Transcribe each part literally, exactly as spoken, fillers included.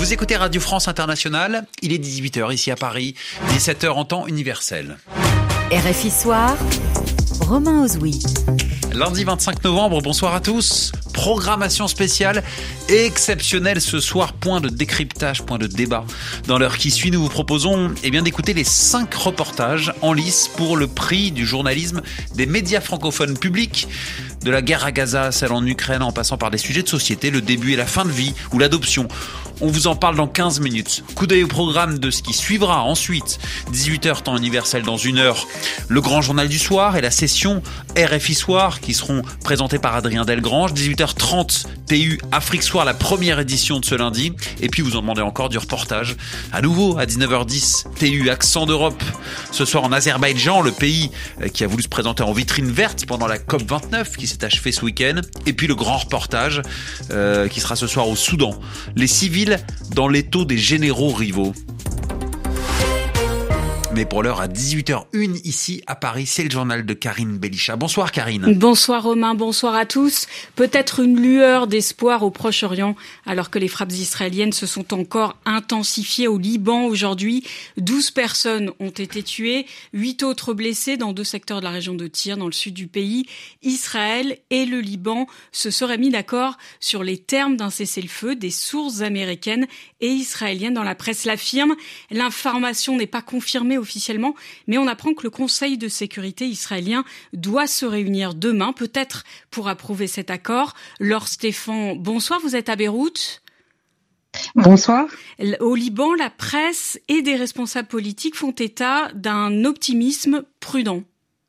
Vous écoutez Radio France Internationale, il est dix-huit heures ici à Paris, dix-sept heures en temps universel. R F I Soir, Romain Ozoui. Lundi vingt-cinq novembre, bonsoir à tous. Programmation spéciale et exceptionnelle ce soir, point de décryptage, point de débat. Dans l'heure qui suit, nous vous proposons eh bien, d'écouter les cinq reportages en lice pour le prix du journalisme des médias francophones publics. De la guerre à Gaza, celle en Ukraine, en passant par des sujets de société, le début et la fin de vie ou l'adoption. On vous en parle dans quinze minutes. Coup d'œil au programme de ce qui suivra ensuite. dix-huit heures temps universel dans une heure. Le grand journal du soir et la session R F I Soir qui seront présentés par Adrien Delgrange. dix-huit heures trente T U Afrique Soir, la première édition de ce lundi. Et puis vous en demandez encore du reportage. À nouveau, à dix-neuf heures dix, T U Accent d'Europe. Ce soir en Azerbaïdjan, le pays qui a voulu se présenter en vitrine verte pendant la COP vingt-neuf qui s'est achevée ce week-end. Et puis le grand reportage euh, qui sera ce soir au Soudan. Les civils dans l'étau des généraux rivaux. Mais pour l'heure, à dix-huit heures une ici à Paris, c'est le journal de Karine Belisha. Bonsoir Karine. Bonsoir Romain, bonsoir à tous. Peut-être une lueur d'espoir au Proche-Orient alors que les frappes israéliennes se sont encore intensifiées au Liban aujourd'hui. douze personnes ont été tuées, huit autres blessées dans deux secteurs de la région de Tyr, dans le sud du pays. Israël et le Liban se seraient mis d'accord sur les termes d'un cessez-le-feu. Des sources américaines et israéliennes dans la presse l'affirment. L'information n'est pas confirmée officiellement, mais on apprend que le Conseil de sécurité israélien doit se réunir demain, peut-être pour approuver cet accord. Laure Stéphan, bonsoir, vous êtes à Beyrouth. Bonsoir. Au Liban, la presse et des responsables politiques font état d'un optimisme prudent.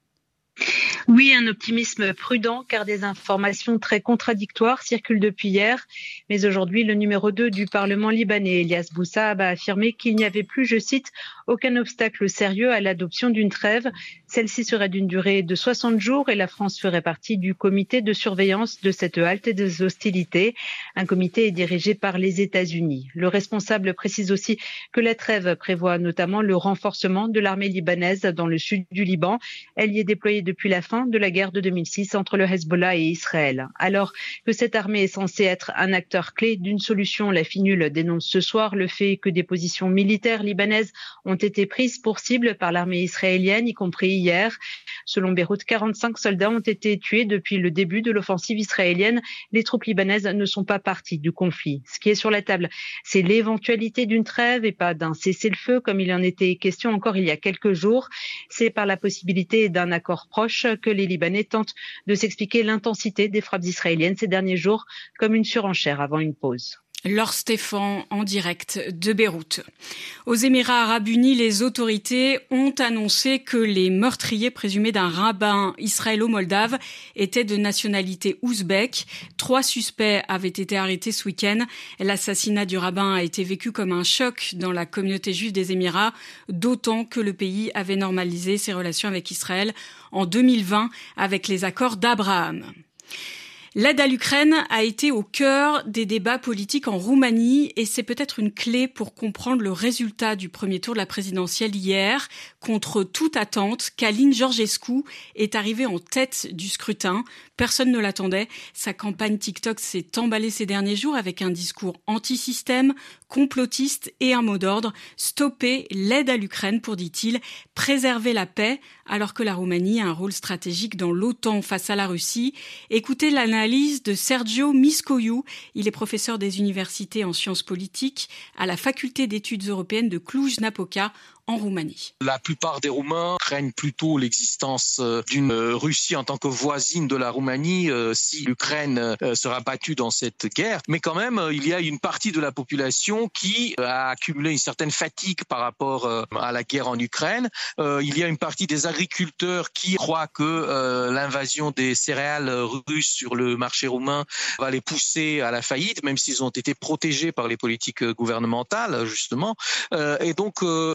Oui, un optimisme prudent car des informations très contradictoires circulent depuis hier. Mais aujourd'hui, le numéro deux du Parlement libanais, Elias Boussab, a affirmé qu'il n'y avait plus, je cite, aucun obstacle sérieux à l'adoption d'une trêve. Celle-ci serait d'une durée de soixante jours et la France ferait partie du comité de surveillance de cette halte et des hostilités. Un comité est dirigé par les États-Unis. Le responsable précise aussi que la trêve prévoit notamment le renforcement de l'armée libanaise dans le sud du Liban. Elle y est déployée depuis la fin de la guerre de deux mille six entre le Hezbollah et Israël. Alors que cette armée est censée être un acteur clé d'une solution, la FINUL dénonce ce soir le fait que des positions militaires libanaises ont été prises pour cible par l'armée israélienne, y compris hier. Selon Beyrouth, quarante-cinq soldats ont été tués depuis le début de l'offensive israélienne. Les troupes libanaises ne sont pas parties du conflit. Ce qui est sur la table, c'est l'éventualité d'une trêve et pas d'un cessez-le-feu comme il en était question encore il y a quelques jours. C'est par la possibilité d'un accord proche que les Libanais tentent de s'expliquer l'intensité des frappes israéliennes ces derniers jours comme une surenchère avant une pause. Laure Stéphan en direct de Beyrouth. Aux Émirats arabes unis, les autorités ont annoncé que les meurtriers présumés d'un rabbin israélo-moldave étaient de nationalité ouzbek. Trois suspects avaient été arrêtés ce week-end. L'assassinat du rabbin a été vécu comme un choc dans la communauté juive des Émirats, d'autant que le pays avait normalisé ses relations avec Israël en deux mille vingt avec les accords d'Abraham. L'aide à l'Ukraine a été au cœur des débats politiques en Roumanie et c'est peut-être une clé pour comprendre le résultat du premier tour de la présidentielle hier. Contre toute attente, Călin Georgescu est arrivé en tête du scrutin. Personne ne l'attendait. Sa campagne TikTok s'est emballée ces derniers jours avec un discours anti-système, complotiste et un mot d'ordre. Stopper l'aide à l'Ukraine pour, dit-il, préserver la paix alors que la Roumanie a un rôle stratégique dans l'OTAN face à la Russie. Écoutez l'analyse de Sergio Miscoiu. Il est professeur des universités en sciences politiques à la faculté d'études européennes de Cluj-Napoca en Roumanie. La plupart des Roumains craignent plutôt l'existence d'une Russie en tant que voisine de la Roumanie euh, si l'Ukraine euh, sera battue dans cette guerre. Mais quand même, il y a une partie de la population qui a accumulé une certaine fatigue par rapport euh, à la guerre en Ukraine. Euh, il y a une partie des agriculteurs qui croient que euh, l'invasion des céréales russes sur le marché roumain va les pousser à la faillite, même s'ils ont été protégés par les politiques gouvernementales, justement. Euh, et donc, euh, ce discours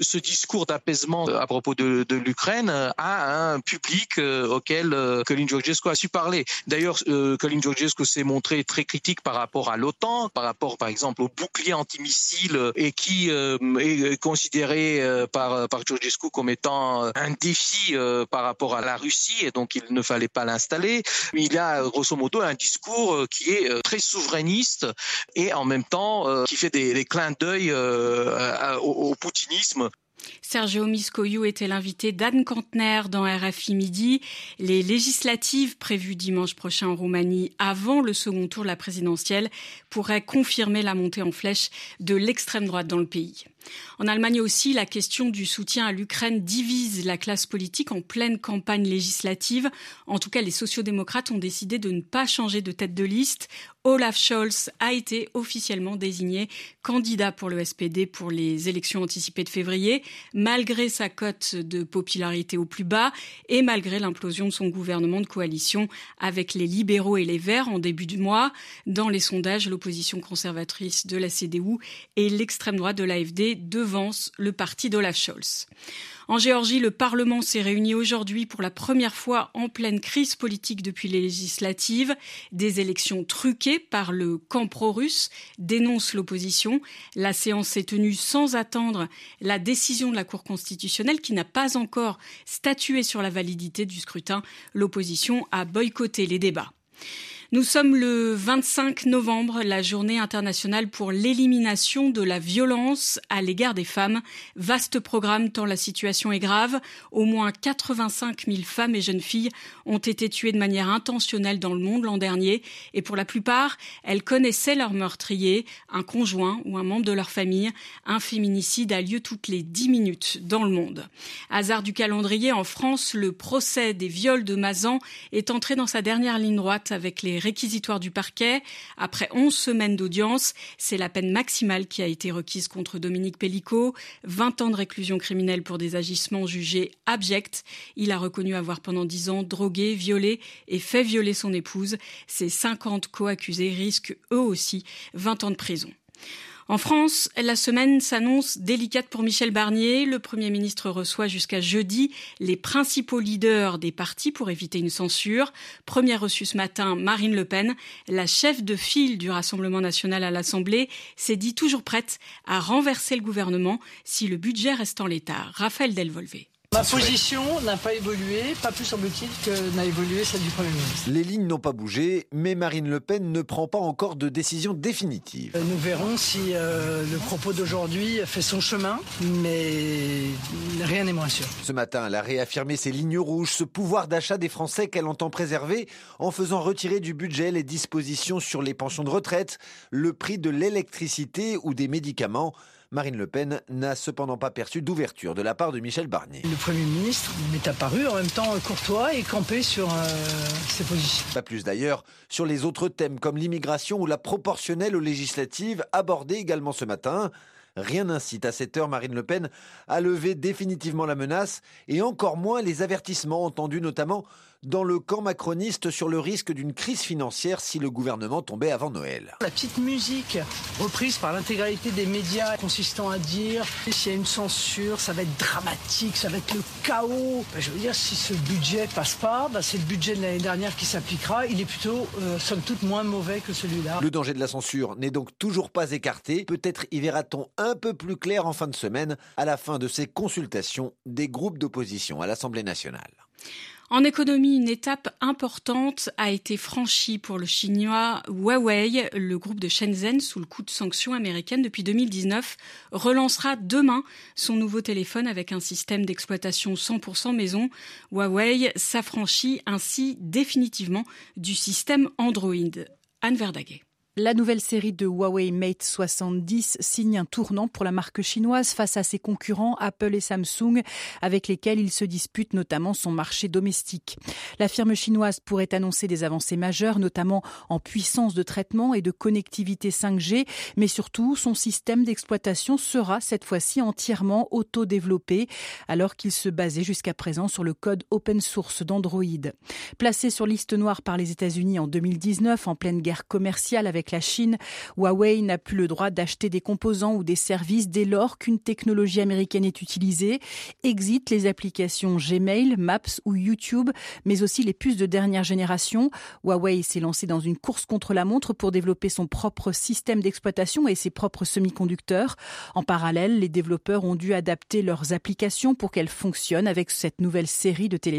discours d'apaisement à propos de, de l'Ukraine à un public auquel Călin Georgescu a su parler. D'ailleurs, Călin Georgescu s'est montré très critique par rapport à l'OTAN, par rapport par exemple au bouclier antimissile et qui est considéré par, par Georgescu comme étant un défi par rapport à la Russie et donc il ne fallait pas l'installer. Il a grosso modo un discours qui est très souverainiste et en même temps qui fait des, des clins d'œil au, au poutinisme. Sergio Miscoiu était l'invité d'Anne Kantner dans R F I Midi. Les législatives prévues dimanche prochain en Roumanie avant le second tour de la présidentielle pourraient confirmer la montée en flèche de l'extrême droite dans le pays. En Allemagne aussi, la question du soutien à l'Ukraine divise la classe politique en pleine campagne législative. En tout cas, les sociodémocrates ont décidé de ne pas changer de tête de liste. Olaf Scholz a été officiellement désigné candidat pour le S P D pour les élections anticipées de février, malgré sa cote de popularité au plus bas et malgré l'implosion de son gouvernement de coalition avec les libéraux et les Verts en début du mois. Dans les sondages, l'opposition conservatrice de la C D U et l'extrême droite de l'A F D devance le parti d'Olaf Scholz. En Géorgie, le Parlement s'est réuni aujourd'hui pour la première fois en pleine crise politique depuis les législatives. Des élections truquées par le camp pro-russe dénonce l'opposition. La séance s'est tenue sans attendre la décision de la Cour constitutionnelle qui n'a pas encore statué sur la validité du scrutin. L'opposition a boycotté les débats. Nous sommes le vingt-cinq novembre, la journée internationale pour l'élimination de la violence à l'égard des femmes. Vaste programme tant la situation est grave. Au moins quatre-vingt-cinq mille femmes et jeunes filles ont été tuées de manière intentionnelle dans le monde l'an dernier. Et pour la plupart, elles connaissaient leur meurtrier, un conjoint ou un membre de leur famille. Un féminicide a lieu toutes les dix minutes dans le monde. Hasard du calendrier, en France, le procès des viols de Mazan est entré dans sa dernière ligne droite avec les réquisitoire du parquet. Après onze semaines d'audience, c'est la peine maximale qui a été requise contre Dominique Pellicot. vingt ans de réclusion criminelle pour des agissements jugés abjects. Il a reconnu avoir pendant dix ans drogué, violé et fait violer son épouse. Ses cinquante co-accusés risquent eux aussi vingt ans de prison. En France, la semaine s'annonce délicate pour Michel Barnier. Le Premier ministre reçoit jusqu'à jeudi les principaux leaders des partis pour éviter une censure. Première reçue ce matin, Marine Le Pen, la chef de file du Rassemblement national à l'Assemblée, s'est dit toujours prête à renverser le gouvernement si le budget reste en l'état. Raphaël Delvolvé. Ma position n'a pas évolué, pas plus semble-t-il que n'a évolué celle du Premier ministre. Les lignes n'ont pas bougé, mais Marine Le Pen ne prend pas encore de décision définitive. Nous verrons si euh, le propos d'aujourd'hui fait son chemin, mais rien n'est moins sûr. Ce matin, elle a réaffirmé ses lignes rouges, ce pouvoir d'achat des Français qu'elle entend préserver en faisant retirer du budget les dispositions sur les pensions de retraite, le prix de l'électricité ou des médicaments. Marine Le Pen n'a cependant pas perçu d'ouverture de la part de Michel Barnier. Le Premier ministre m'est apparu en même temps courtois et campé sur euh, ses positions. Pas plus d'ailleurs sur les autres thèmes comme l'immigration ou la proportionnelle aux législatives abordées également ce matin. Rien n'incite à cette heure Marine Le Pen à lever définitivement la menace et encore moins les avertissements entendus notamment dans le camp macroniste sur le risque d'une crise financière si le gouvernement tombait avant Noël. La petite musique reprise par l'intégralité des médias consistant à dire s'il y a une censure, ça va être dramatique, ça va être le chaos. Ben, je veux dire, si ce budget passe pas, ben, c'est le budget de l'année dernière qui s'appliquera. Il est plutôt, euh, somme toute, moins mauvais que celui-là. Le danger de la censure n'est donc toujours pas écarté. Peut-être y verra-t-on un peu plus clair en fin de semaine, à la fin de ces consultations des groupes d'opposition à l'Assemblée nationale. En économie, une étape importante a été franchie pour le chinois Huawei. Le groupe de Shenzhen, sous le coup de sanctions américaines depuis deux mille dix-neuf, relancera demain son nouveau téléphone avec un système d'exploitation cent pour cent maison. Huawei s'affranchit ainsi définitivement du système Android. Anne Verdaguet. La nouvelle série de Huawei Mate soixante-dix signe un tournant pour la marque chinoise face à ses concurrents Apple et Samsung, avec lesquels il se dispute notamment son marché domestique. La firme chinoise pourrait annoncer des avancées majeures, notamment en puissance de traitement et de connectivité cinq G, mais surtout son système d'exploitation sera cette fois-ci entièrement auto-développé, alors qu'il se basait jusqu'à présent sur le code open source d'Android. Placé sur liste noire par les États-Unis en deux mille dix-neuf, en pleine guerre commerciale avec avec la Chine. Huawei n'a plus le droit d'acheter des composants ou des services dès lors qu'une technologie américaine est utilisée. Exit les applications Gmail, Maps ou YouTube, mais aussi les puces de dernière génération. Huawei s'est lancé dans une course contre la montre pour développer son propre système d'exploitation et ses propres semi-conducteurs. En parallèle, les développeurs ont dû adapter leurs applications pour qu'elles fonctionnent avec cette nouvelle série de téléphones